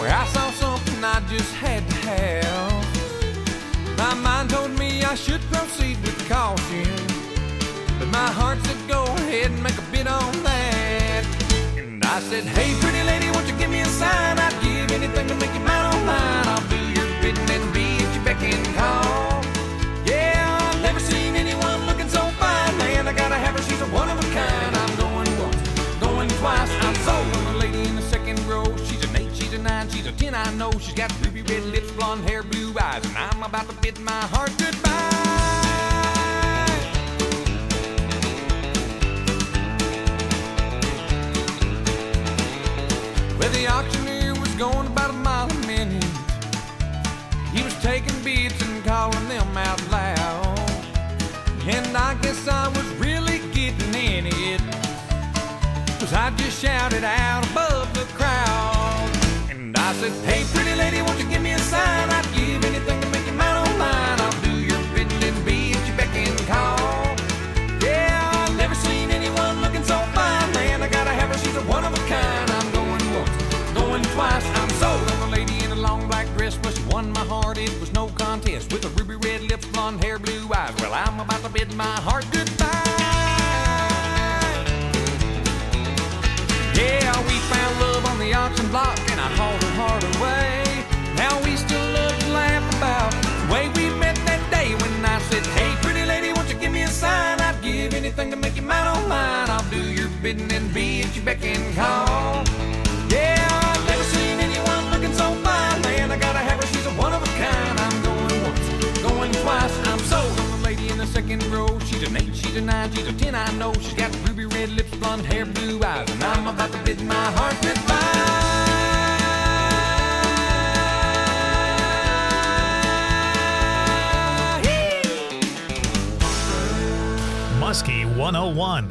where I saw something I just had to have. My mind told me I should proceed with caution, but my heart said go ahead and make a bid on that. And I said, hey pretty lady, won't you give me a sign? I'd give anything to make you mine on mine. I'll do your bidding and be at your beck and call. Yeah, I've never seen anyone looking so fine, man. I gotta have her, she's a one of a kind. I'm going once, going twice, I'm sold on the lady in the second row. She's an 8, she's a 9, she's a 10, I know. She's got ruby red lips, blonde hair, blue eyes, and I'm about to bid my heart goodbye. Well, the auctioneer was going about a mile a minute. He was taking bids and calling them out loud, and I guess I was really getting in it, 'cause I just shouted out above the crowd. And I said, hey pretty lady, won't you give me a sign? I'd give anything to make you mine on mine. I'll do your bidding and be at your beck and call. Yeah, I've never seen anyone looking so fine, man. I gotta have her, she's a one of a kind. I'm going once, going twice, I'm sold on the lady in a long black dress. Well, she won my heart, it was no contest, with her ruby red lips, blonde hair, blue eyes. Well, I'm about to bid my heart goodbye. Yeah, we found love on the auction block, and I hauled her heart away. Now we still love to laugh about the way we met that day when I said, hey pretty lady, won't you give me a sign? I'd give anything to make you mine on mine. I'll do your bidding and be at your beck and call. Yeah, I've never seen anyone looking so fine, man. I gotta have her, she's a one of a kind. I'm going once, going twice, I'm sold on the lady in the second row. She's an 8, she's a 9, she's a 10, I know. She's got ruby red lips, blonde hair, blue eyes, and I'm about to bid my heart goodbye. Muskie 101.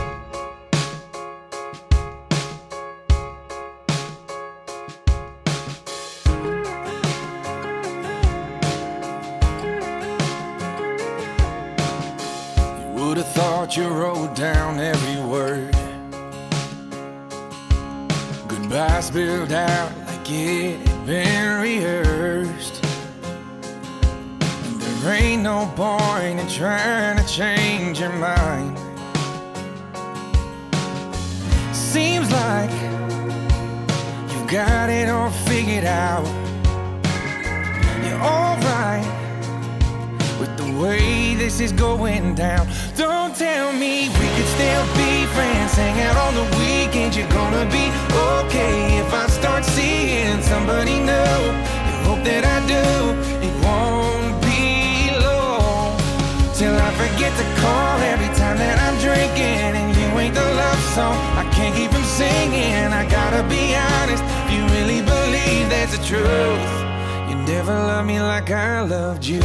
Would've thought you wrote down every word. Goodbye spelled out like it had been rehearsed. And there ain't no point in trying to change your mind. Seems like you've got it all figured out. You're alright with the way this is going down. Don't tell me we could still be friends, hang out on the weekends. You're gonna be okay if I start seeing somebody new. You hope that I do. It won't be long till I forget to call every time that I'm drinking, and you ain't the love song I can't keep from singing. I gotta be honest, if you really believe that's the truth, you never loved me like I loved you.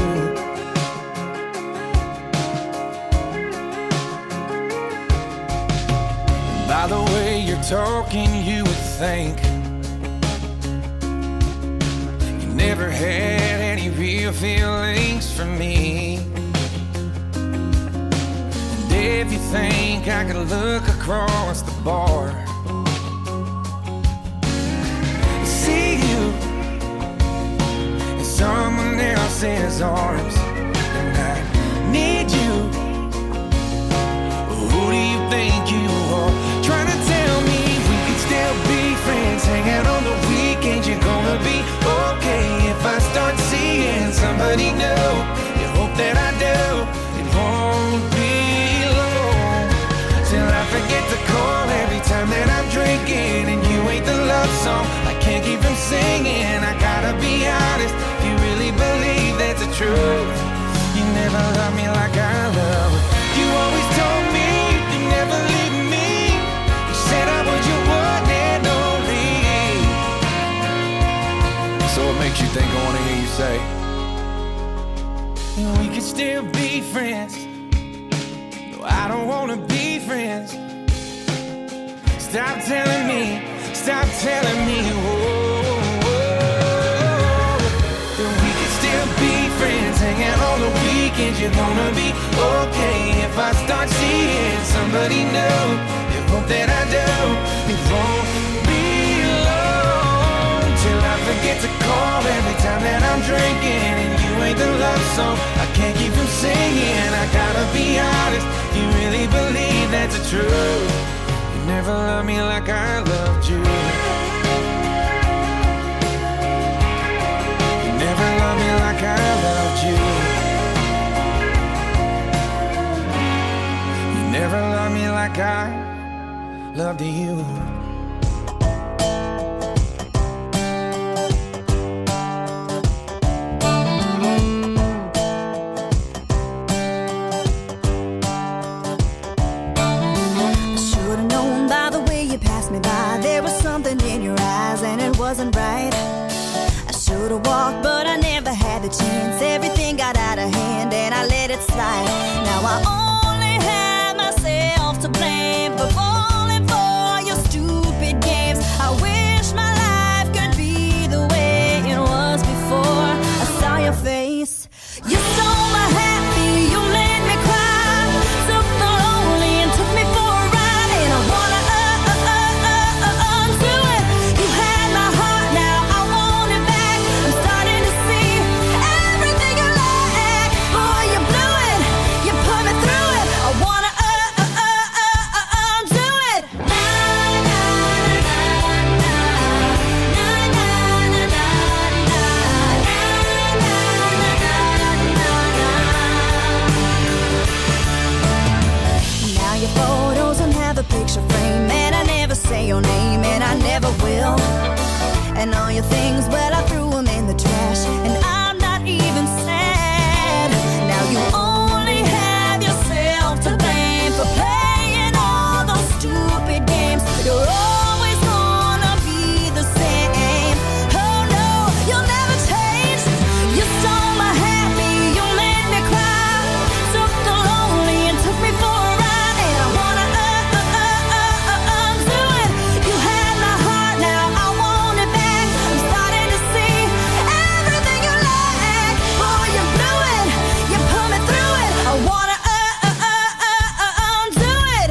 By the way you're talking, you would think you never had any real feelings for me. And if you think I could look across the bar, see you in someone else's arms, and I need you. Who do you think you are? Trying to tell me we could still be friends, hang out on the weekends. You're gonna be okay if I start seeing somebody new. You hope that I do. It won't be long till I forget to call every time that I'm drinking, and you ain't the love song I can't keep from singing. I gotta be honest, if you really believe that's the truth, you never love me like I love. You always told me you never leave me. You said I was your one and only. So what makes you think I wanna hear you say we could still be friends? No, I don't wanna be friends. Stop telling me, stop telling me, that we could still be friends, hang out on the weekends. You're gonna be okay if I start seeing somebody new. You hope that I do. It won't be long till I drinking and you ain't the love song I can't keep from singing. I gotta be honest, you really believe that's the truth. You never loved me like I loved you. You never loved me like I loved you. You never loved me like I loved you. Wasn't right. I should've walked, but I never had the chance. Everything got out of hand and I let it slide. Now I only have myself to blame for falling for your stupid games. I wish my life could be the way it was before I saw your face. You stole my happy, you made me cry, took the lonely and took me for a ride. And I wanna undo it. You had my heart, now I want it back. I'm starting to see everything you lack. Boy, you blew it, you put me through it. I wanna undo it. Now your photos don't have a picture frame, and I never say your name, and I never will. And all your things, well, I threw them in the trash, and I'm not even sad. Now you only have yourself to blame for playing all those stupid games. You're always gonna be the same. Oh no, you'll never change. You stole my happy, you made me cry, took the lonely and took me for a ride. And I wanna undo it. You had my heart, now I want it back. I'm starting to see everything you lack. Boy, you blew it, you put me through it. I wanna undo it.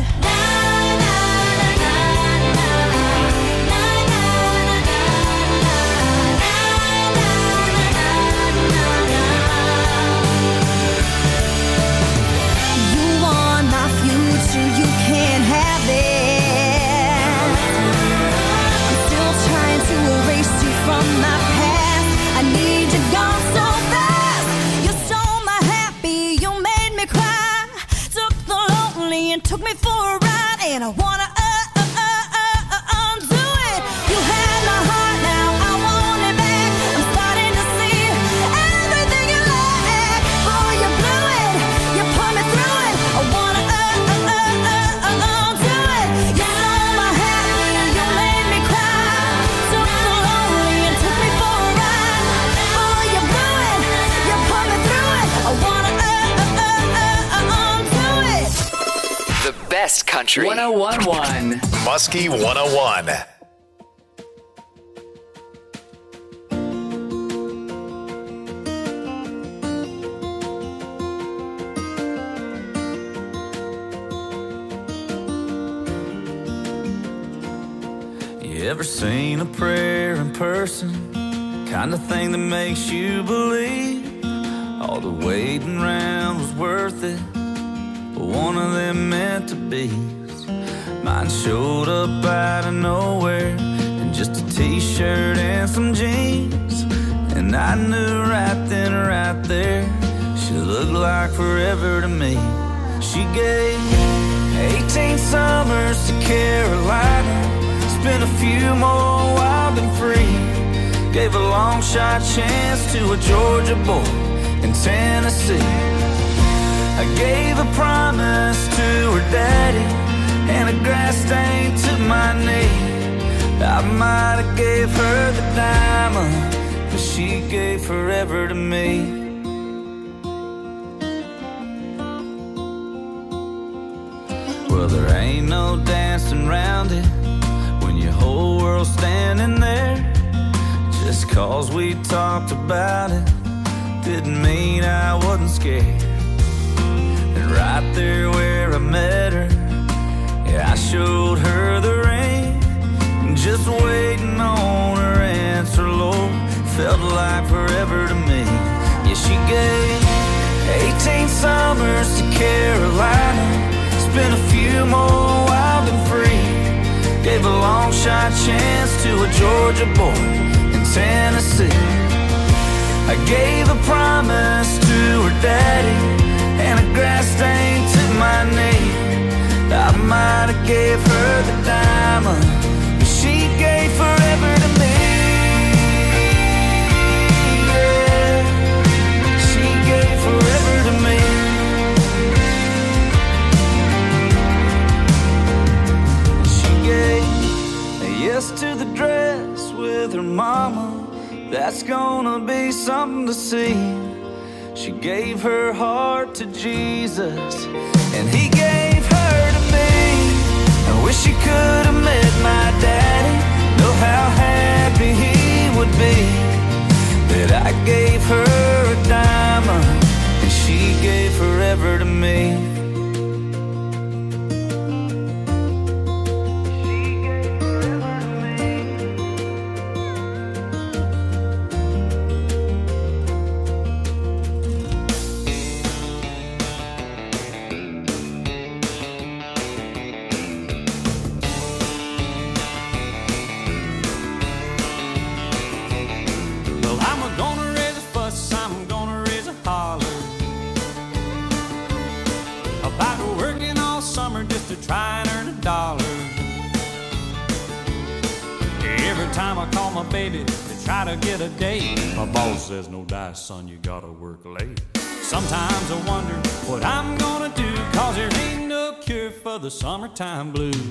You want my future, you can't have it. I'm still trying to erase you from my past. I need you gone so fast. You stole my happy, you made me cry, took the lonely and took me for a ride. And I wanna undo it. You had my heart, now I want it back. I'm starting to see everything you lack. Boy, you blew it, you put me through it. I wanna undo it. You stole my happy, you made me cry, took the lonely and took me for a ride. Boy, you blew it, you put me through it. I wanna undo it. The best country. 1011. Muskie 101. You ever seen a prayer in person? Kind of thing that makes you believe all the waiting around was worth it, but one of them meant to be. Mine showed up out of nowhere in just a t-shirt and some jeans, and I knew right then, right there, she looked like forever to me. She gave 18 summers to Carolina, spent a few more wild and free, gave a long shot chance to a Georgia boy in Tennessee. I gave a promise to her daddy and a grass stain to my knee. I might have gave her the diamond, but she gave forever to me. Well, there ain't no dancing around it when your whole world's standing there. Just cause we talked about it didn't mean I wasn't scared. And right there where I met her, yeah, I showed her the ring, just waiting on her answer, Lord, felt like forever to me. her more wild and free. Gave a long shot chance to a Georgia boy in Tennessee. I gave a promise to her daddy and a grass stain to my knee. I might have gave her the diamond, but she gave forever to me. Yeah, she gave forever to me. She gave a yes to the dress with her mama. That's gonna be something to see. She gave her heart to Jesus, and he gave her to me. I wish she could have met my daddy. Know how happy he would be that I gave her a diamond and she gave forever to me. Try and earn $1. Every time I call my baby to try to get a date, my boss says, no dice, son, you gotta work late. Sometimes I wonder what I'm gonna do, 'cause there ain't no cure for the summertime blues.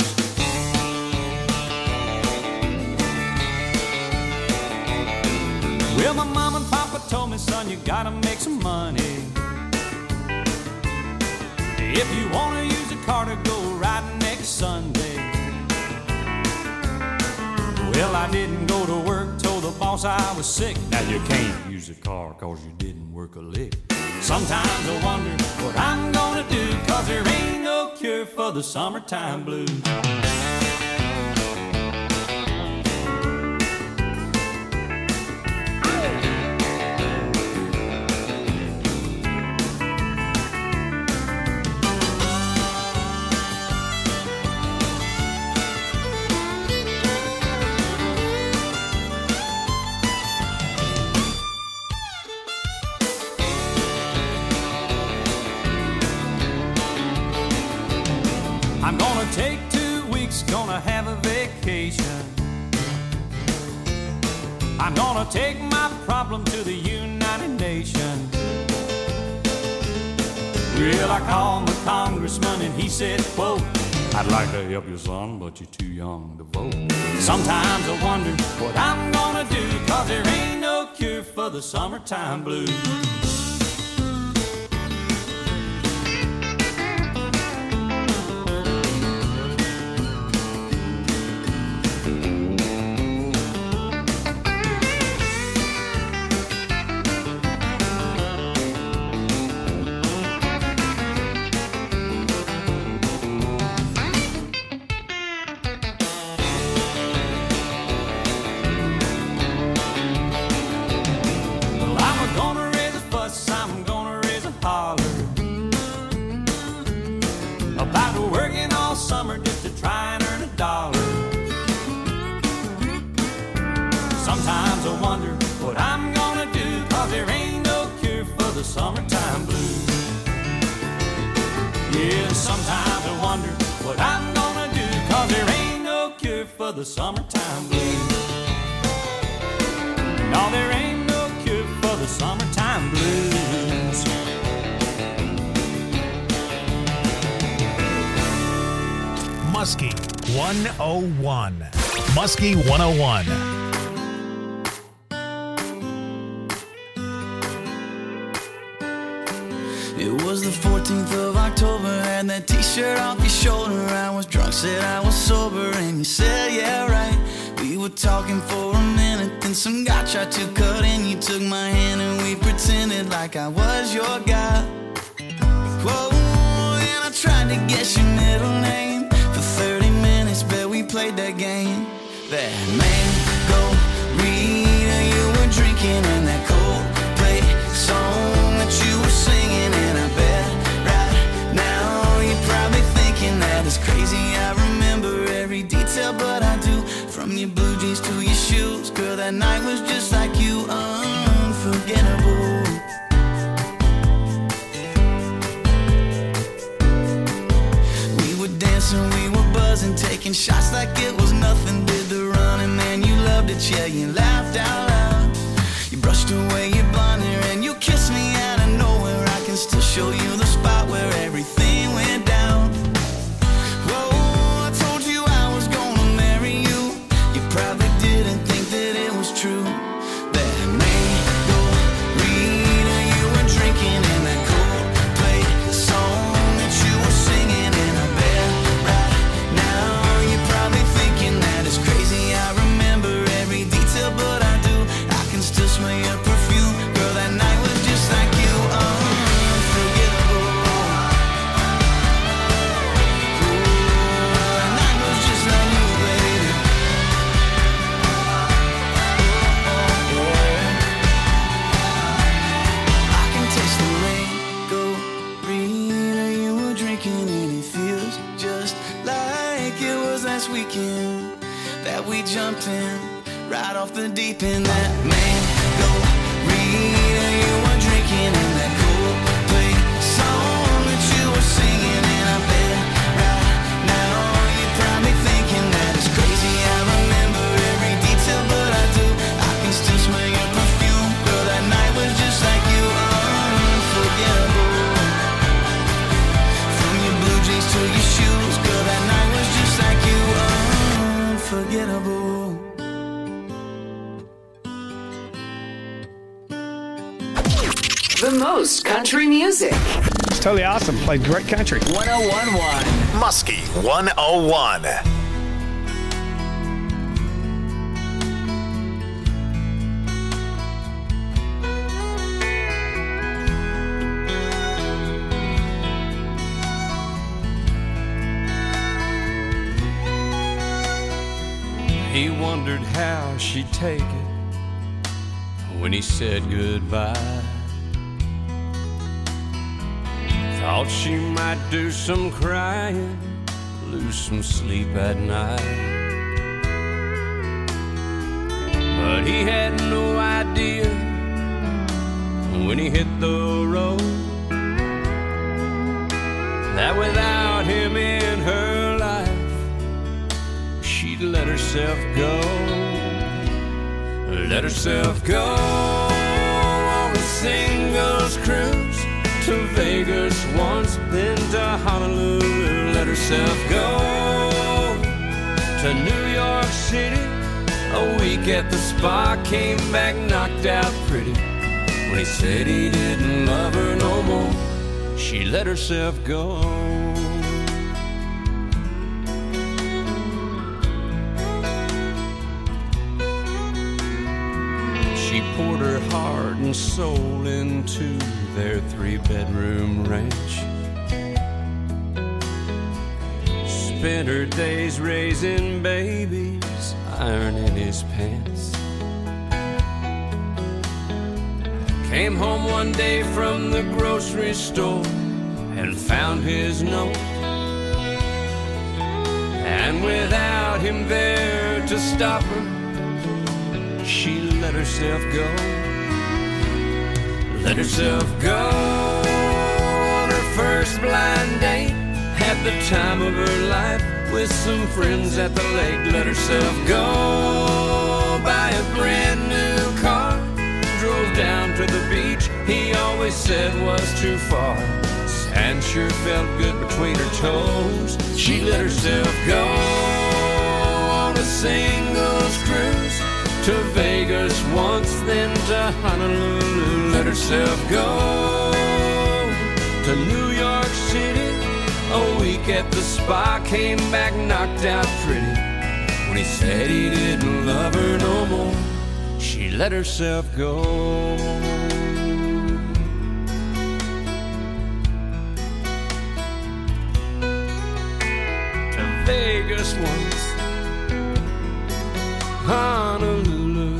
Well, my mom and papa told me, son, you gotta make some money. If you wanna use a car to go riding next Sunday. Well, I didn't go to work, told the boss I was sick. Now you can't use a car 'cause you didn't work a lick. Sometimes I wonder what I'm gonna do, 'cause there ain't no cure for the summertime blues. I'm gonna take 2 weeks, gonna have a vacation. I'm gonna take my problem to the United Nations. Well, I called my congressman and he said, quote, I'd like to help you, son, but you're too young to vote. Sometimes I wonder what I'm gonna do, 'cause there ain't no cure for the summertime blues. About working all summer just to try and earn $1. Sometimes I wonder what I'm gonna do, 'cause there ain't no cure for the summertime blues. Yeah, sometimes I wonder what I'm gonna do, 'cause there ain't no cure for the summertime blues. No, there ain't no cure for the summertime blues. Muskie 101. Muskie 101. It was the 14th of October, had that t-shirt off your shoulder. I was drunk, said I was sober, and you said, yeah, right. We were talking for a minute, then some guy tried to cut in. You took my hand and we pretended like I was your guy. Whoa, and I tried to guess your middle name. For 30 minutes, bet we played that game. That Mango-Rita you were drinking, and that Coldplay song that you were singing. And I bet right now you're probably thinking that it's crazy. that night was just like you, unforgettable. We were dancing, we were buzzing, taking shots like it was nothing. Did the running, man, you loved it, yeah, you laughed out loud. You brushed away your blonde hair and you kissed me out of nowhere. I can still show you the spot where everything went down. Whoa, I told you I was gonna marry you. You probably didn't think that it was true. That mango Rita, you were drinking in that Coldplay song that you were singing in a bed right now. You're probably thinking that it's crazy. I remember every detail, but I do. I can still smell your perfume. Girl, that night was just like you, unforgettable. Ooh, that night was just like you, baby. I can taste the mango Rita you were drinking, and it feels just like it was last weekend that we jumped in right off the deep end. That mango Rita you were drinking in that Coldplay song that you were singing in a bed right now. You're probably thinking that it's crazy. I remember every detail, but I do. I can still smell your perfume. Girl, that night was just like you, unforgettable. From your blue jeans to your shoes, girl, that night was just like you, unforgettable. The most country music. It's totally awesome. Played great country. 1011. Muskie 101. He wondered how she'd take it when he said goodbye. Thought she might do some crying, lose some sleep at night. But he had no idea when he hit the road that without him in her life, she'd let herself go. Let herself go on a singles cruise to Vegas once, then to Honolulu. Let herself go to New York City. A week at the spa, came back knocked out pretty. When he said he didn't love her no more, she let herself go. She poured her heart and soul into their 3-bedroom ranch. Spent her days raising babies, ironing his pants. Came home one day from the grocery store and found his note. And without him there to stop her, she let herself go. Let herself go on her first blind date. Had the time of her life with some friends at the lake. Let herself go buy a brand new car. Drove down to the beach he always said was too far. Sand sure felt good between her toes. She let herself go on a singles cruise to Vegas once, then to Honolulu. Let herself go to New York City. A week at the spa, came back knocked out pretty. When he said he didn't love her no more, she let herself go. To Vegas once, Honolulu,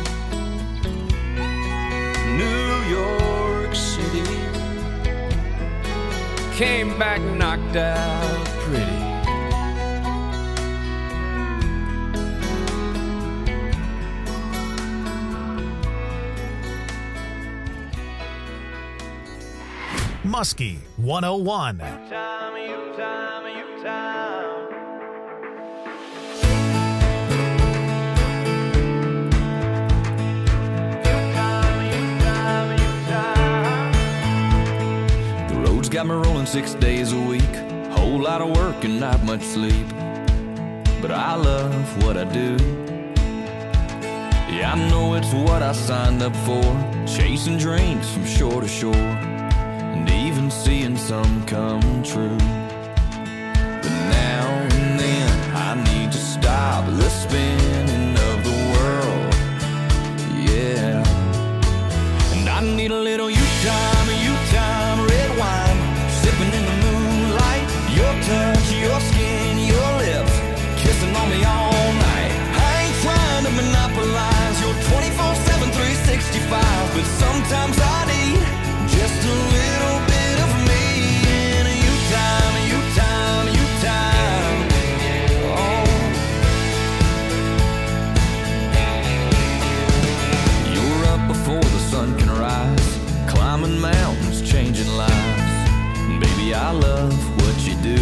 New York City. Came back knocked out pretty. Muskie 101. The road's got me rolling 6 days a week. Whole lot of work and not much sleep. But I love what I do. Yeah, I know it's what I signed up for. Chasing dreams from shore to shore, and even seeing some come true. But now and then I need to stop the spinning of the world. Yeah. And I need a little you time, red wine, sipping in the moonlight. Your touch, your skin, your lips, kissing on me all night. I ain't trying to monopolize your 24/7, 365, but sometimes I need just a little bit of me and you time, you time, you time. Oh, you're up before the sun can rise, climbing mountains, changing lives. And baby, I love what you do.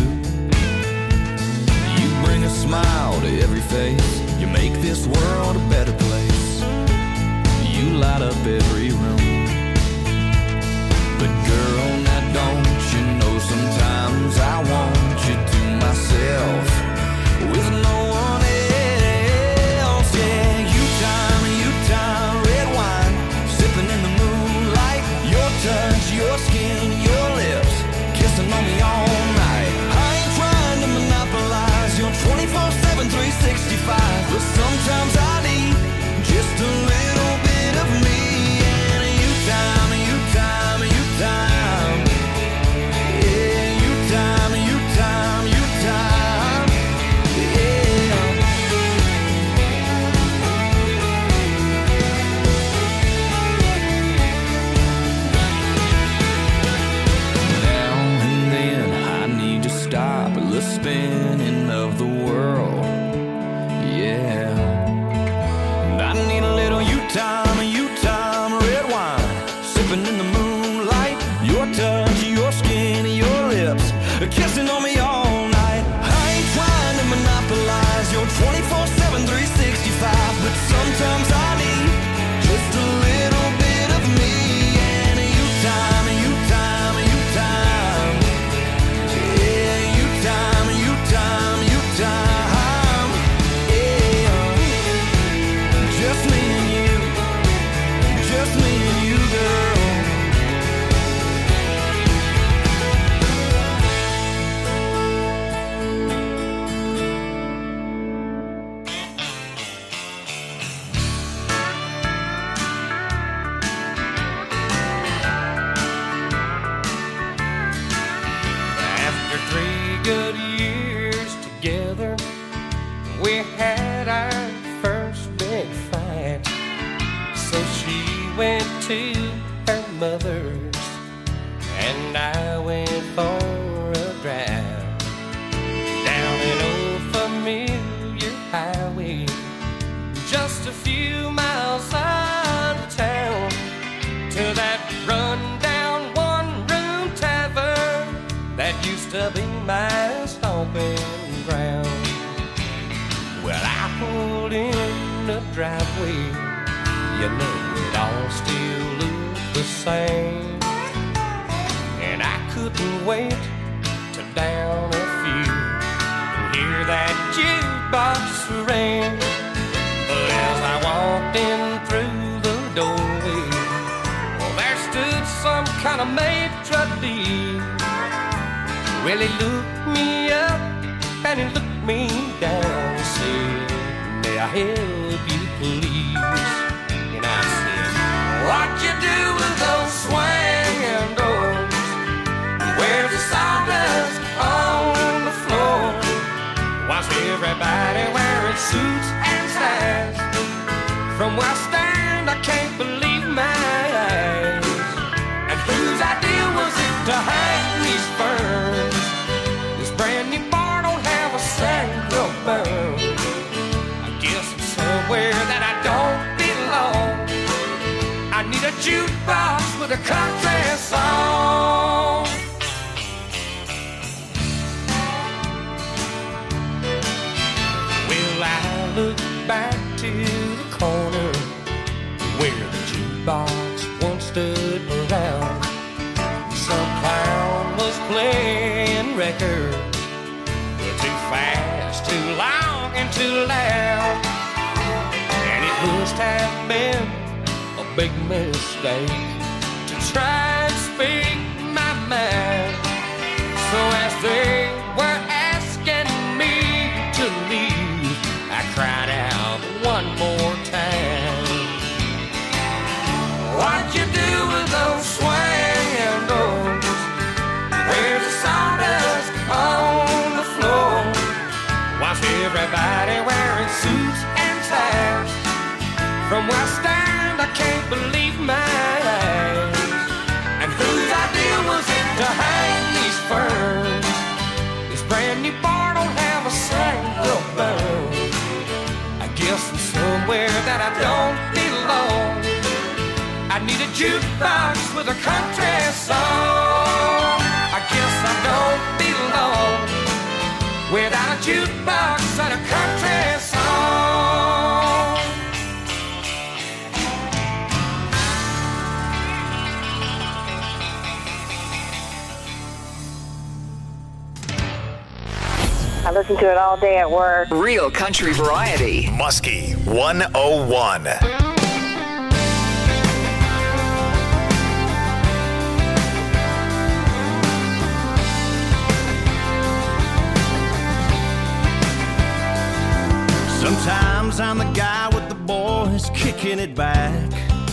You bring a smile to every face. You make this world a better place. You light up every room. But girl, now don't you know sometimes I want you to myself with no one else. Yeah, you time, red wine, sipping in the moonlight. Your touch, your skin, your lips, kissing on me all night. I ain't trying to monopolize your 24/7, 365, but sometimes I need just a little bit of me and you time, you time, you time. Yeah, you time, you time, you time. Yeah. Now and then I need to stop the spinning of the world. Yeah. And I need a little you time, red wine, sipping in the moonlight. Your touch, your skin, your lips, kissing on me all night. I ain't trying to monopolize your 24/7, 365, but sometimes I need just a little bit of me and you time, you time, you time. Yeah, you time, you time, you time. Yeah, just me and you, just me and you, girl. After 3 good years together, we had our first big fight. So she went to her mother's and I went for a drive down an old familiar highway, just a few miles out of town, to that run-down one-room tavern that used to be my stomping ground. Well, I pulled in the driveway, you know it all still looked the same, and I couldn't wait to down a few and hear that jukebox ring. But as I walked in through the doorway, well, there stood some kind of maitre d'. Well, he looked me up and he looked me down and said, "May I help you, please?" And I said, "What you do with those swinging doors? Where's the sawdust on the floor? Why's everybody wearing suits and ties? From where I stand, I can't believe my eyes. And whose idea was it to hang these ferns? This brand new bar don't have a single burn. I guess I'm somewhere that I don't belong. I need a jukebox with a country song." playing records. Too fast, too long, and too loud. And it must have been a big mistake to try and speak my mind. So as they were asking me to leave, I cried out one more time. What'd you do with those swinging doors? Where's the sawdust on the floor? Why's everybody wearing suits and ties? From where I stand, I can't believe my eyes. And whose idea was it to hang these ferns? This brand new bar don't have a single burn. I guess I'm somewhere that I don't belong. I need a jukebox with a country song. I guess I don't belong without a jukebox and a country song. I listen to it all day at work. Real country variety. Muskie 101. Sometimes I'm the guy with the boys kicking it back,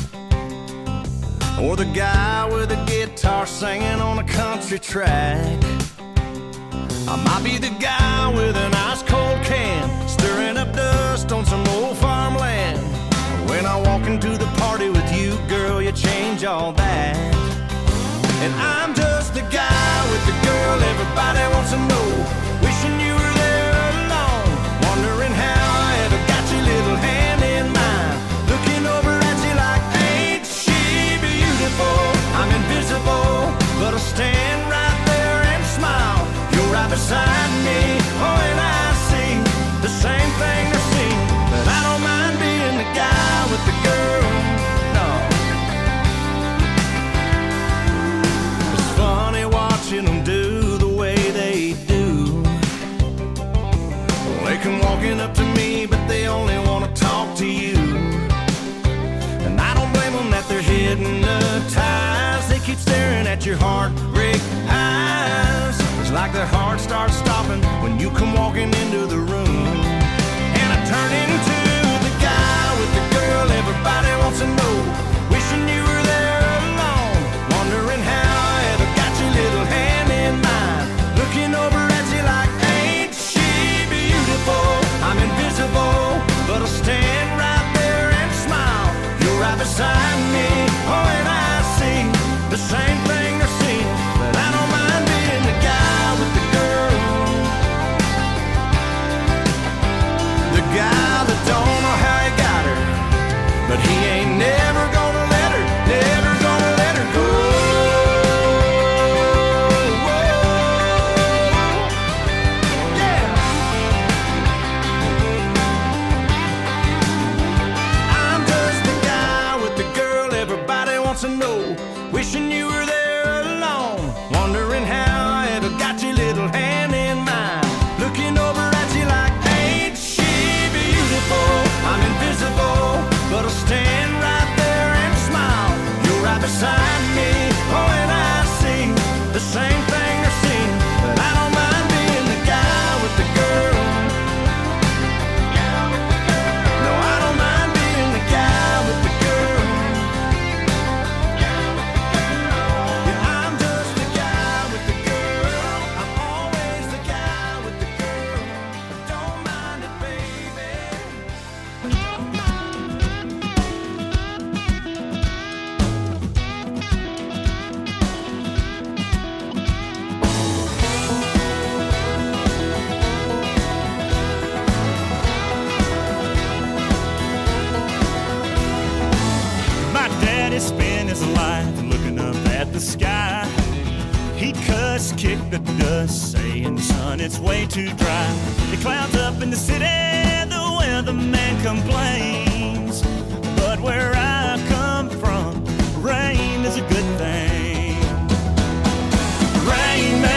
or the guy with a guitar singing on a country track. I might be the guy with an ice cold can, stirring up dust on some old farmland. When I walk into the party with you, girl, you change all that. And I'm just the guy with the girl everybody wants to know, wishing you were there alone, wondering how I ever got your little hand in mine, looking over at you like, ain't she beautiful? I'm invisible, but I'll stand right there and smile. You're right beside me, oh, and I see the same thing they're seeing. But I don't mind being the guy with the girl, no. It's funny watching them do the way they do. They come walking up to me, but they only want to talk to you. And I don't blame them that they're hypnotized. They keep staring at your heartbreak eyes. It's like their heart starts stopping when you come walking into the room. And I turn into the guy with the girl everybody wants to know, wishing you were there alone, wondering how I ever got your little hand in mine, looking over at you like, ain't she beautiful? I'm invisible, but I'll stand right there and smile. You're right beside me, oh, and I see the same thing they're seeing. But I don't mind being the guy with the girl, the guy that don't know how he got her, but he ain't never gonna let her, never gonna let her go. Yeah. I'm just the guy with the girl everybody wants to know, wishing you were there alone, wondering how I ever got your little hand in mine, looking over at you like, ain't she beautiful? I'm invisible, but I'll stand right there and smile. You're right beside me, oh, and I see the same thing they're seeing. But I don't mind being the guy with the girl. No, I don't mind being the guy with the girl. Yeah, I'm just the guy with the girl. I'm always the guy with the girl. But don't mind it, baby. My daddy spent his life looking up at the sky. He cussed, kicked the dust, saying, son, it's way too dry. The clouds up in the city, the weatherman complains. But where I come from, rain is a good thing. Rain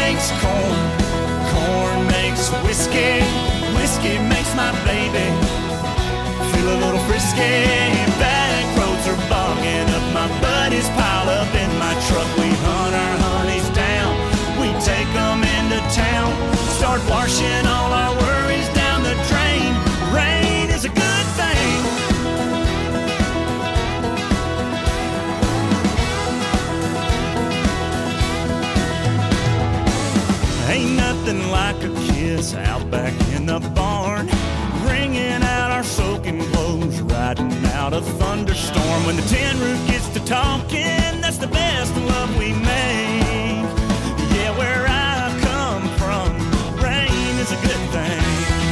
my baby feel a little frisky. Back roads are bogging up, my buddies pile up in my truck. We hunt our honeys down, we take them into town, start washing all our worries down the drain. Rain is a good thing. Ain't nothing like a kiss out back in the barn, wringing out our soaking clothes, riding out a thunderstorm. When the tin roof gets to talking, that's the best love we make. Yeah, where I come from, rain is a good thing.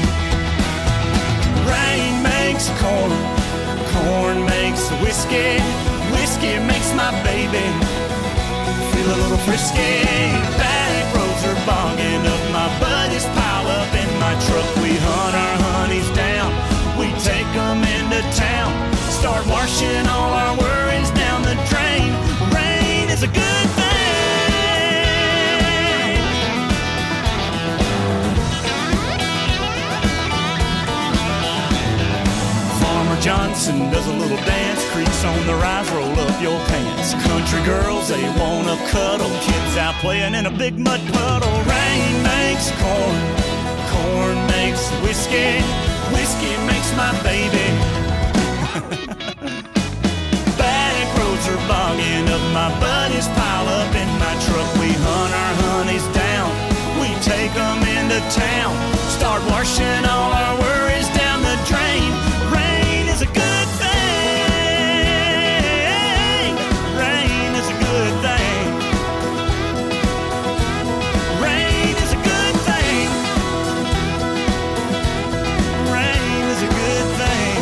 Rain makes corn, corn makes whiskey, whiskey makes my baby feel a little frisky. Back roads are bogging up, my buddies pile up in my truck. We hunt our honeys down, we take them into town, start washing all our worries down the drain. Rain is a good thing. Farmer Johnson does a little dance, creaks on the rise, roll up your pants. Country girls, they wanna cuddle, kids out playing in a big mud puddle. Rain makes corn, corn makes whiskey, whiskey makes my baby. Back roads are bogging up, my buddies pile up in my truck. We hunt our honeys down, we take them into town, start washing all our worries down the drain. Rain is a good thing. Rain is a good thing. Rain is a good thing. Rain is a good thing.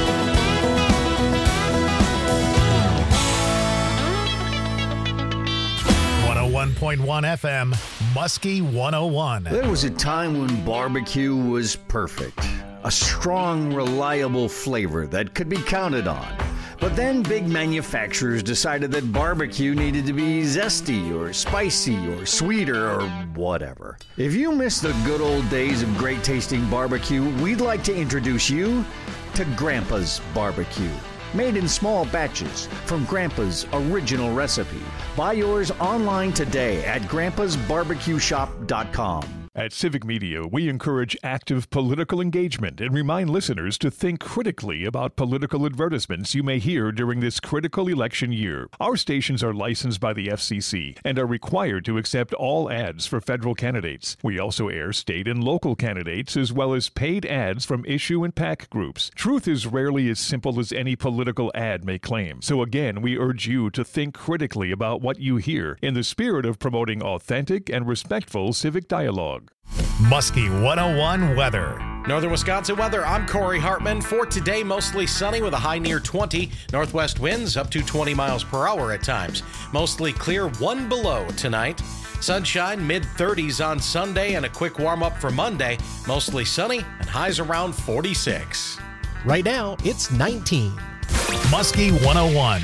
101.1 FM, Muskie 101. There was a time when barbecue was perfect. A strong, reliable flavor that could be counted on. But then big manufacturers decided that barbecue needed to be zesty or spicy or sweeter or whatever. If you miss the good old days of great tasting barbecue, we'd like to introduce you to Grandpa's Barbecue. Made in small batches from Grandpa's original recipe. Buy yours online today at grandpasbarbecueshop.com. At Civic Media, we encourage active political engagement and remind listeners to think critically about political advertisements you may hear during this critical election year. Our stations are licensed by the FCC and are required to accept all ads for federal candidates. We also air state and local candidates as well as paid ads from issue and PAC groups. Truth is rarely as simple as any political ad may claim. So again, we urge you to think critically about what you hear in the spirit of promoting authentic and respectful civic dialogue. Muskie 101 weather. Northern Wisconsin weather, I'm Corey Hartman. For today, mostly sunny with a high near 20. Northwest winds up to 20 miles per hour at times. Mostly clear, 1 below tonight. Sunshine, mid-30s on Sunday and a quick warm-up for Monday. Mostly sunny and highs around 46. Right now, it's 19. Muskie 101.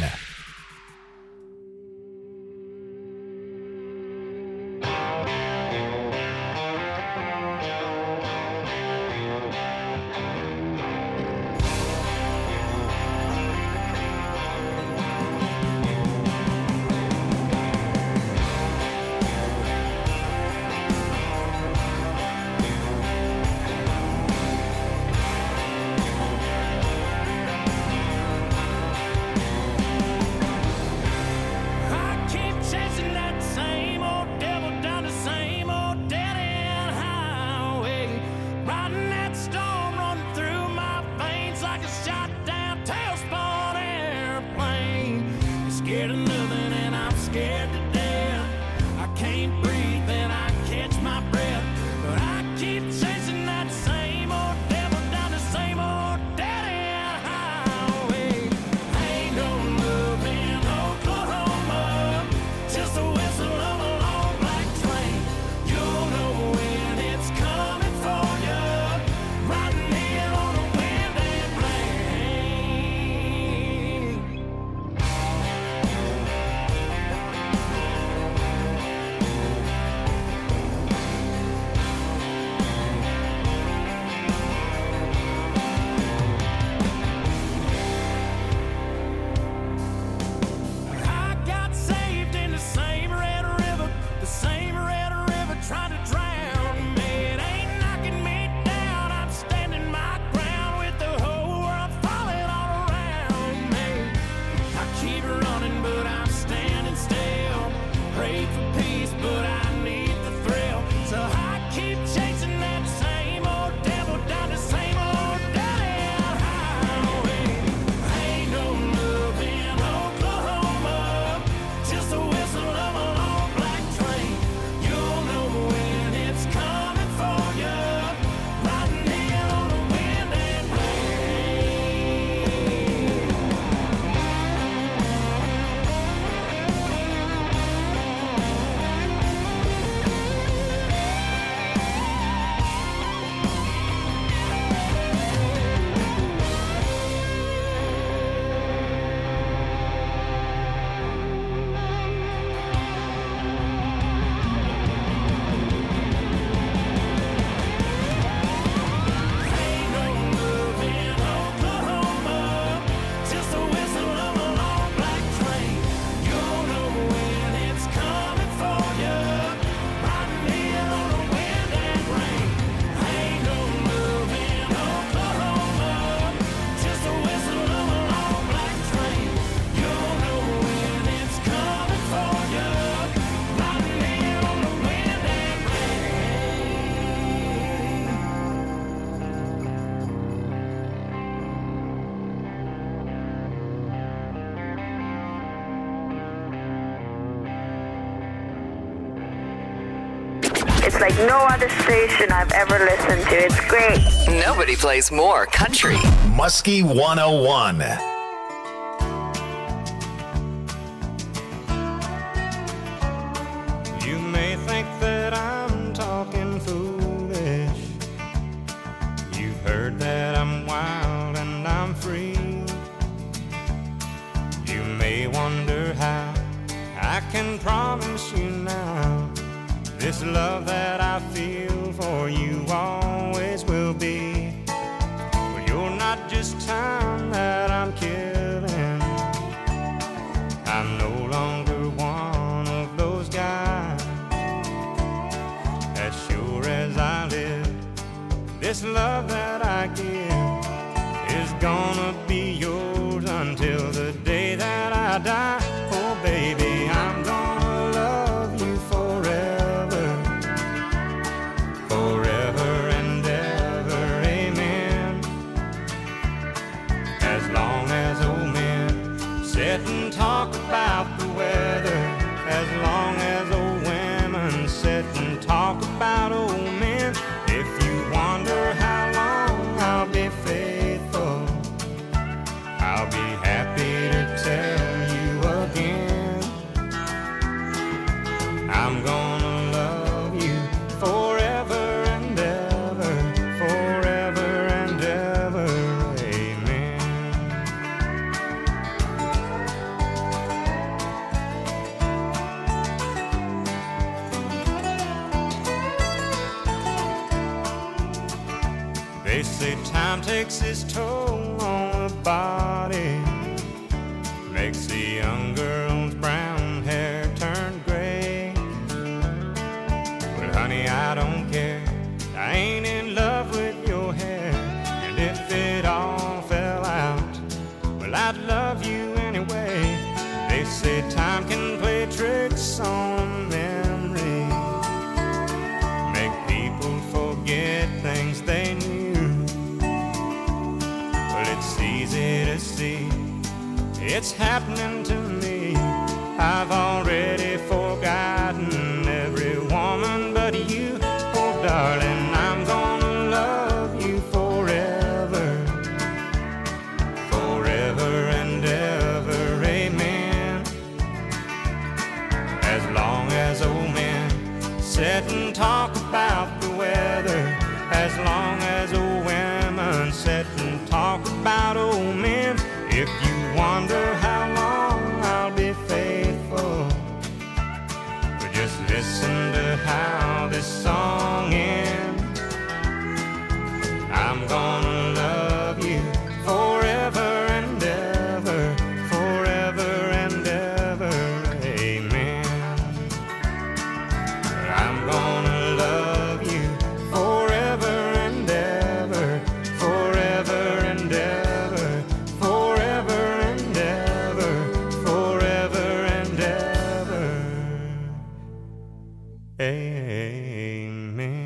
It's like no other station I've ever listened to. It's great. Nobody plays more country. Muskie 101. You may think that I'm talking foolish. You've heard that I'm wild and I'm free. You may wonder how I can promise you now this love that I feel for you always will be. But you're not just time that I'm killing. I'm no longer one of those guys. As sure as I live, this love that I give is gonna be yours until the day that I die. Oh baby, I'm gonna love you forever, forever and ever, amen. As long as old men sit and talk about the weather, as long as old women sit and talk about old men. If you wonder how long I'll be faithful, I'll be happy to tell you again. I'm gonna love you forever and ever, forever and ever, amen. They say time takes its toll on the body, makes the young girl's brown hair turn gray. But honey, I don't care, I ain't in love with your hair. And if it all fell out, well, I'd love you anyway. They say time can play tricks on memory, make people forget things they knew. But it's easy to see, it's happening to me. I've already forgotten every woman but you. Oh darling, I'm gonna love you forever, forever and ever, amen. As long as old men sit and talk about the weather, as long as old women sit and talk about old men. If you wonder how long I'll be faithful, but just listen to how this song ends. I'm gonna love you forever and ever, forever and ever, amen. I'm gonna love you forever and ever, forever and ever, forever and ever, forever and ever, amen.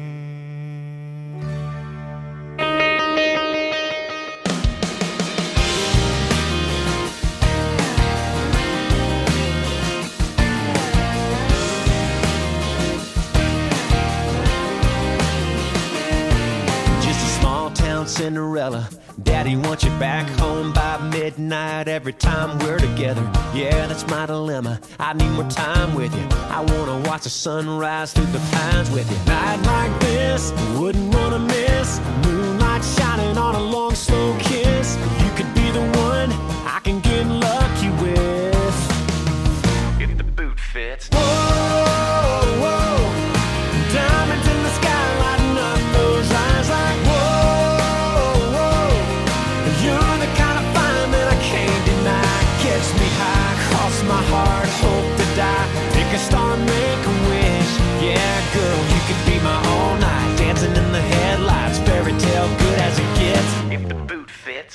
Just a small town Cinderella. Daddy wants you back home by midnight every time we're together. Yeah, that's my dilemma. I need more time with you. I wanna watch the sunrise through the pines with you. Night like this, wouldn't wanna miss. Moonlight shining on a long, slow kiss. You could be the one I can get lucky with. If the boot fits. Whoa, whoa. Diamonds in the sky lighting up those eyes like whoa, whoa. You're the kind of fine that I can't deny. Catch me high, cross my heart, hope to die. Pick a star, make a wish. Yeah, girl, you could be my all night. Dancing in the headlights, fairy tale good as it gets. If the boot fits.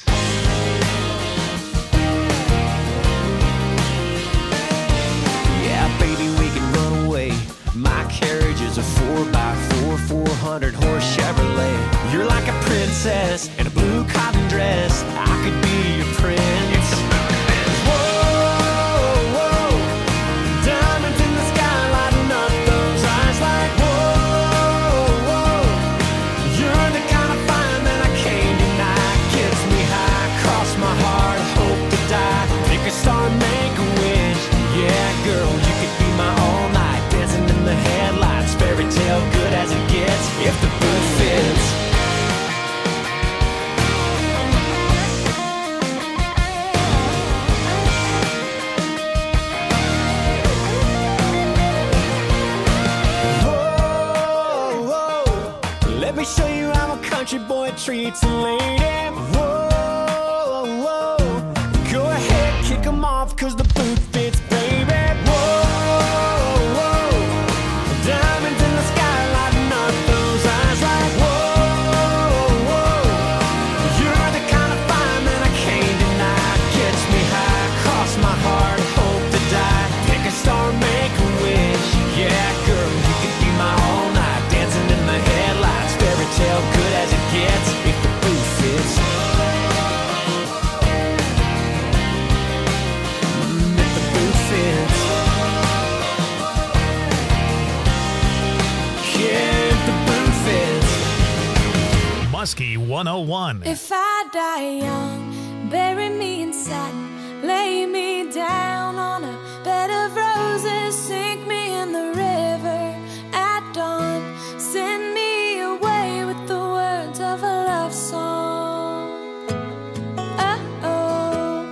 Yeah, baby, we can run away. My carriage is a 4x4, 400-horse Chevrolet. You're like a princess in a blue cotton dress. I could be your prince. Whoa, whoa. Diamonds in the sky lighting up those eyes like whoa, streets and lady. Whoa, whoa. Go ahead, kick them off, cause the boot fits, baby. Whoa, whoa. Diamonds in the sky lighting up those eyes like whoa, whoa. You're the kind of fire, man, I can't deny. Gets me high, cross my heart, hope to die. Pick a star, make a wish. Yeah, girl, you could be my all night. Dancing in the headlights, fairy tale good as it gets. If the boot fits. If the boot fits. Yeah, if the boot fits. Muskie 101. If I die young, bury me in satin, lay me down on a bed of roses, sink me in the river at dawn, send me away with the words of a love song. Oh,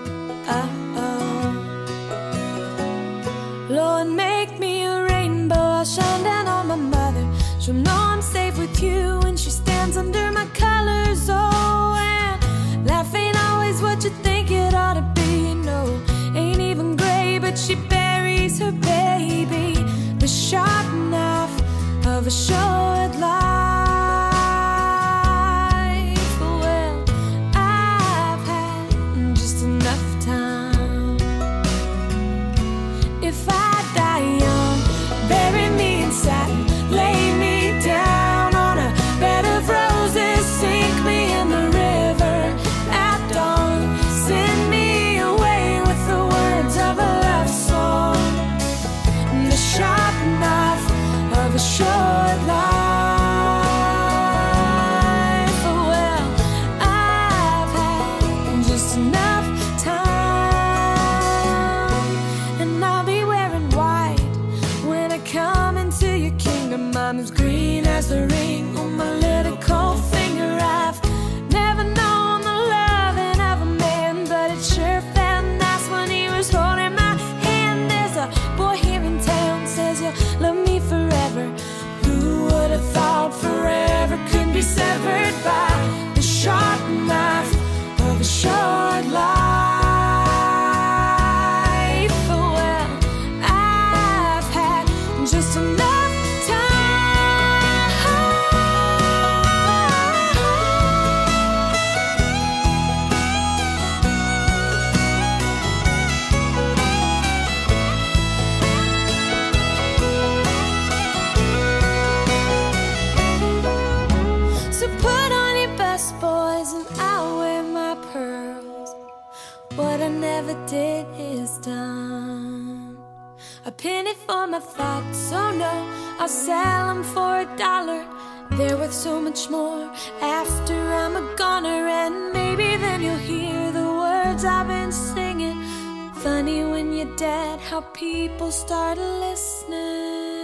Lord, make me a rainbow, I'll shine down on my mother. She'll know I'm safe with you when she stands under my colors. Oh, and life ain't always what you think it ought to be. No, ain't even gray, but she buries her baby. The sharp knife of a short life. Well, I've had just enough time. If I die young, bury me in satin, lay me down on a bed of roses, sink me in the river at dawn, send me away with the words of a love song. The sharp knife of a short life. Well, I've had just enough time, and I'll be wearing white when I come into your kingdom. I'm as green as the ring on my little cold finger. I've never known the loving of a man, but it sure felt nice when he was holding my hand. There's a boy here in town says you'll love me forever. Who would have thought forever could be severed by the sharp knife of a short life? Well, I've had just enough So put on your best boys and I'll wear my pearls. What I never did is done. A penny for my thoughts, oh no, I'll sell them for $1. They're worth so much more after I'm a goner. And maybe then you'll hear the words I've been singing. Funny when you're dead how people start listening.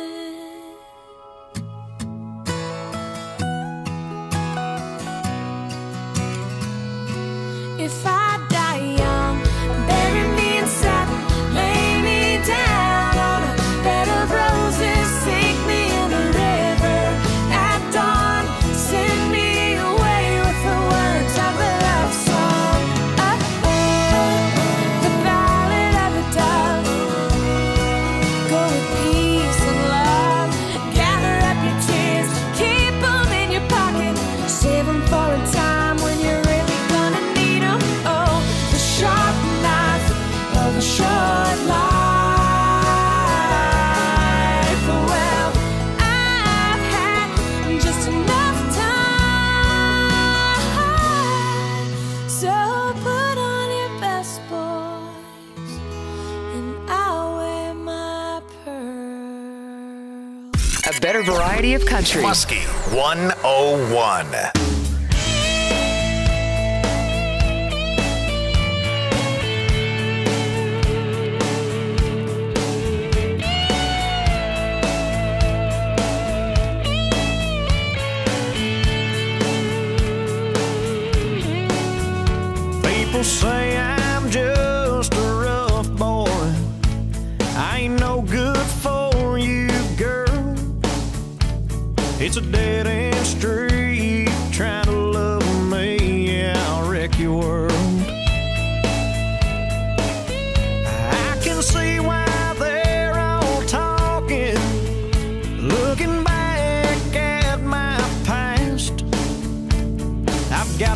If I die young, bury me in satin, lay me down on a bed of roses, sink me in the river at dawn, send me away with the words of a love song. The ballad of the dove. Go with peace and love, gather up your tears, keep them in your pocket, save them for a time when you're really gonna need them. Oh, the sharp knife of a short life. Well, I've had just enough time. So put on your best boys and I'll wear my pearl. A better variety of country. Muskie 101. People say I'm just a rough boy. I ain't no good for you, girl. It's a dead end street trying to love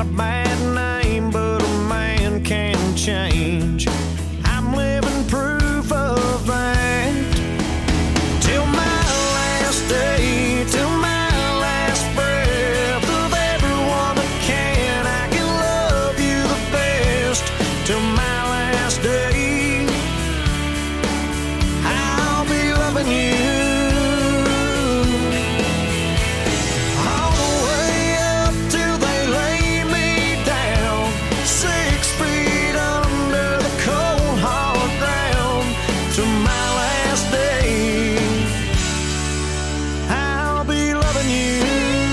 a bad name, but a man can change. I'm living proof of that. Till my last day, till my last breath, of everyone that can, I can love you the best. Till my last day, I'll be loving you. All the way up till they lay me down, 6 feet under the cold hard ground. Till my last day, I'll be loving you.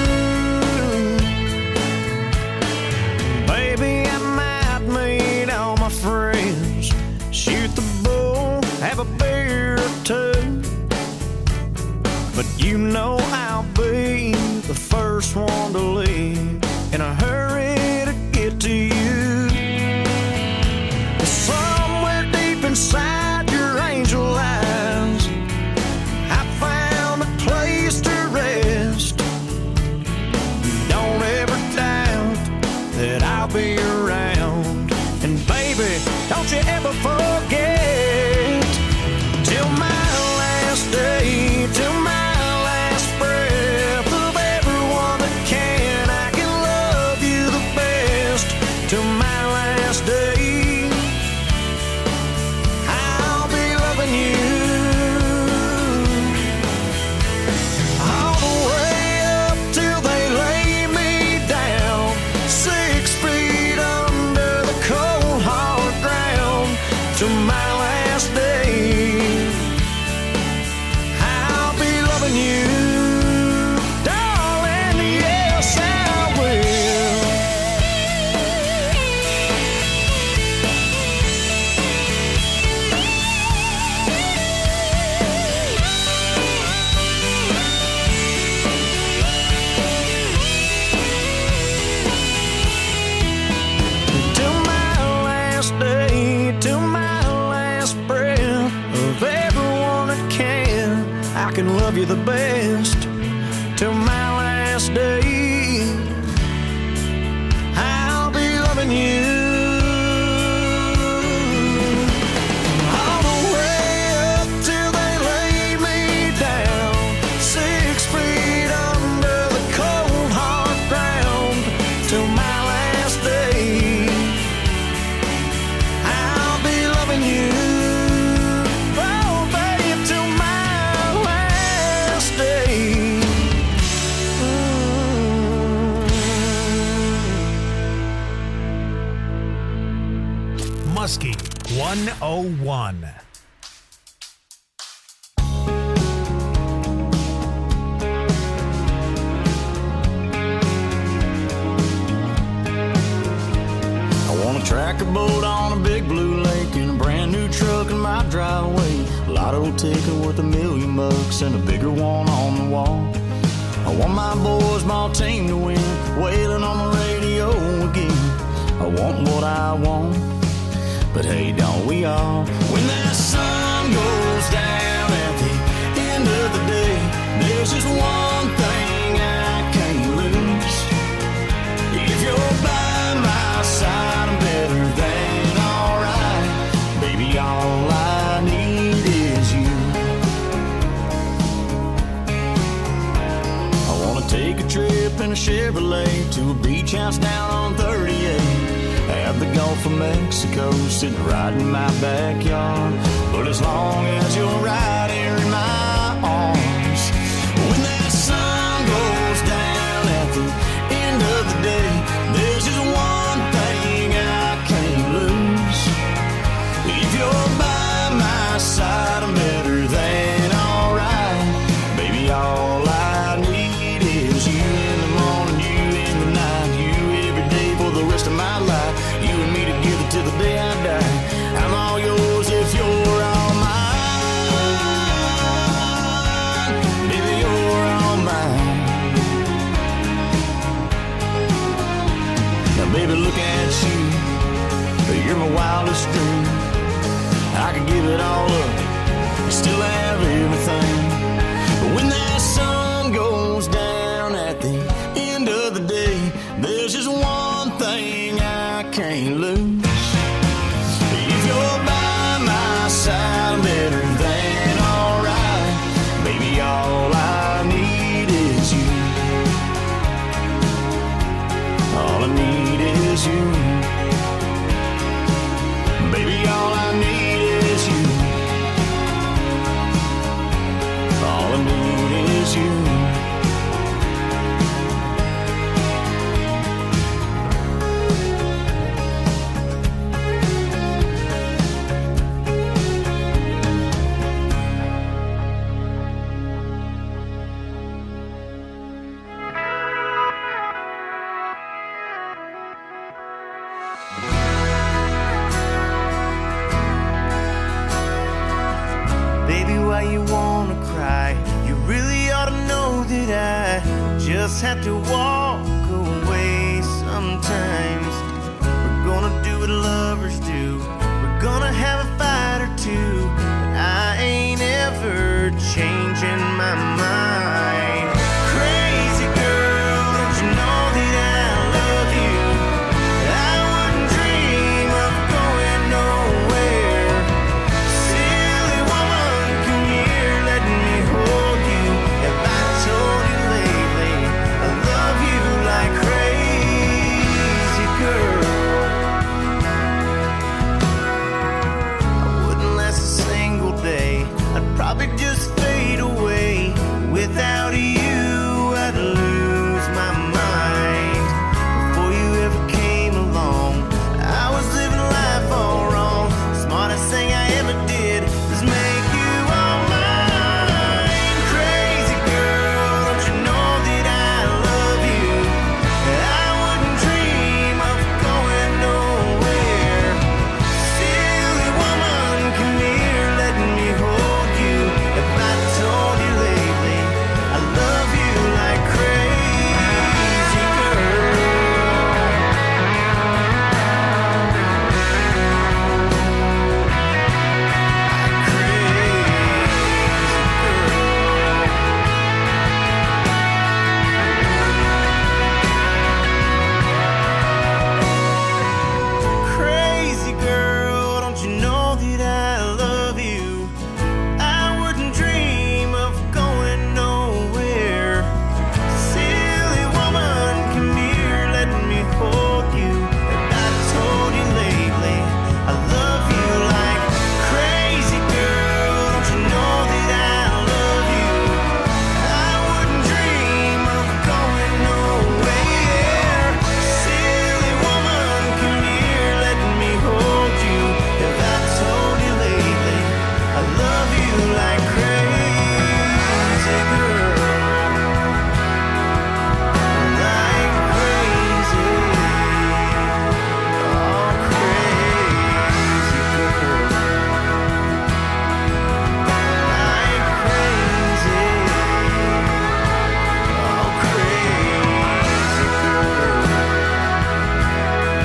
Baby, I might meet all my friends, shoot the bull, have a beer or two, but you know I'll be the first one to leave in a hurry to get to you. Somewhere deep inside your angel eyes, I found a place to rest. Don't ever doubt that I'll be around. And baby, don't you ever forget, till my last day, till my last breath, of everyone that can, I can love you the best. Till my last day, I'll be loving you. All the way up till they lay me down, 6 feet under the cold hard ground. Till my last day, I'll be loving you, darling. Yes, I will. Till my last day, till my last breath, of everyone that can, I can love you the best. Till my last day, I'll be loving you. All the way up till they lay me down, 6 feet under the cold hard ground. Till my last day, I'll be loving you. Oh, baby, till my last day. Muskie 101. I want a tractor boat on a big blue lake and a brand new truck in my driveway. A lotto ticket worth $1 million and a bigger one on the wall. I want my boys' ball team to win, wailing on the radio again. I want what I want, but hey, don't we all? When that sun goes down at the end of the day, there's just one thing I can't lose. If you're by my side, I'm better than alright. Baby, all I need is you. I wanna take a trip in a Chevrolet to a beach house down on 38. Have the Gulf of Mexico sitting right in my backyard. But as long as you're right here in my arms, when that sun goes down at the end of the day, there's just one thing I can't lose. If you're by my side, I'm better than alright. Baby, all I need is you in the morning, you in the night, you every day for the rest of my life. You and me together till the day I die. I'm all yours if you're all mine. Baby, you're all mine. Now, baby, look at you. You're my wildest dream. I could give it all up and still have everything. But when that sun goes down at the end of the day, there's just one thing just have to walk away sometimes. We're gonna do what lovers do. We're gonna have a fight or two, but I ain't ever changing my mind. Crazy girl, don't you know that I love you? I wouldn't dream of going nowhere. Silly woman, come here, let me hold you. If I told you lately I love you like crazy girl, I wouldn't last a single day. I'd probably just fade away. Without you, I'd lose my mind. Before you ever came along, I was living life all wrong. Smartest thing I ever did was make you all mine. Crazy girl, don't you know that I love you? I wouldn't dream of going nowhere. Silly woman, come here, let me hold you. If I told you lately I love you like crazy girl. Crazy girl, don't you know that I love you? I wouldn't dream of going nowhere. Silly woman, come here, let me hold you. If I told you lately I love you like crazy girl, don't you know that I love you? I wouldn't dream of going nowhere. Silly woman, come here, let me hold you. If I told you lately I love you like crazy girl, like crazy, oh crazy girl, like crazy, oh crazy girl.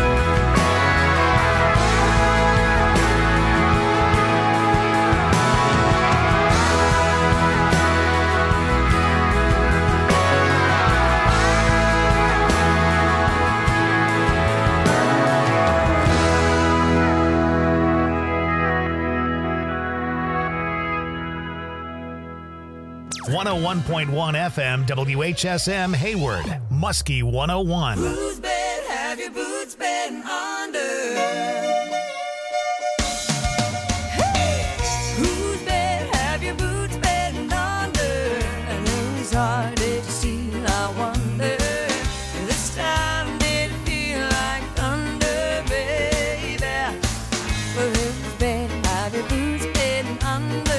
.1 FM WHSM Hayward, Muskie 101. Whose bed have your boots been under? Whose bed have your boots been under? And whose heart did you steal, I wonder? This time did it feel like thunder, baby? Well, whose bed have your boots been under?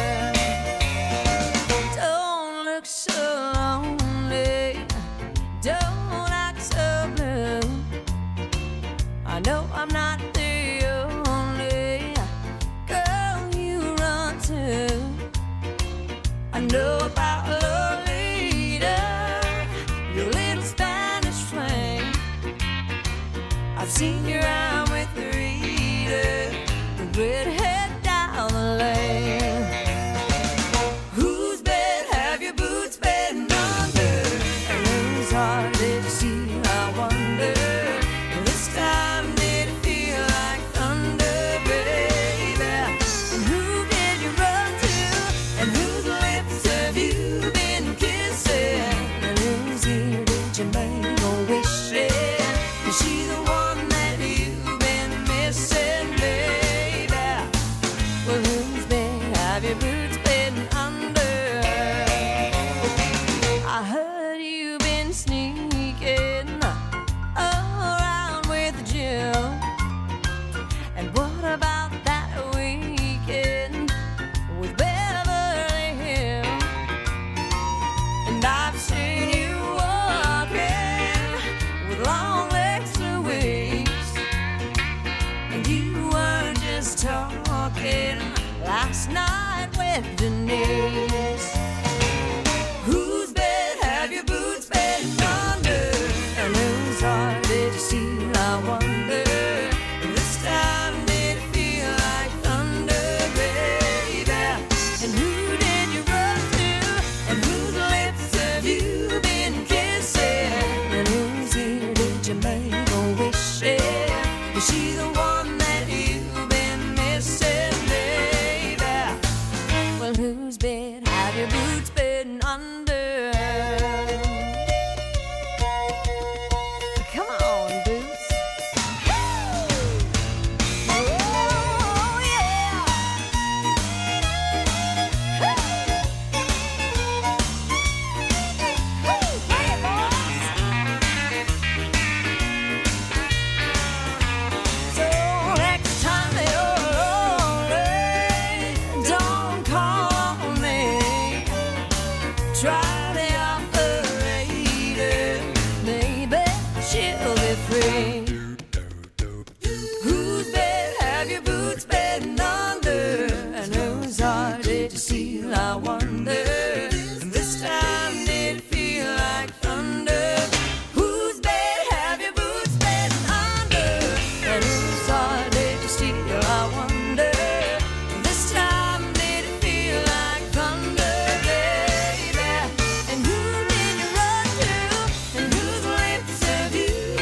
Don't look so lonely, don't act so blue. I know I'm not the only girl you run to. I know about Lolita, your little Spanish flame. I've seen you around with Rita, the redhead down the lane. Whose bed have your boots been under? And whose heart did you steal, I wonder? This time did it feel like thunder, baby? And who did you run to? And whose lips have you been kissing? And whose ear did you make a wish in? Is she the one that you've been missing, baby? Well, whose bed have your boots been under? I heard you've been sneaking around with Jill. And what about that weekend with Beverly Hills? And I've seen you walking with long legs to waist. And you weren't just talking last night with Denise. Whose bed have your boots been out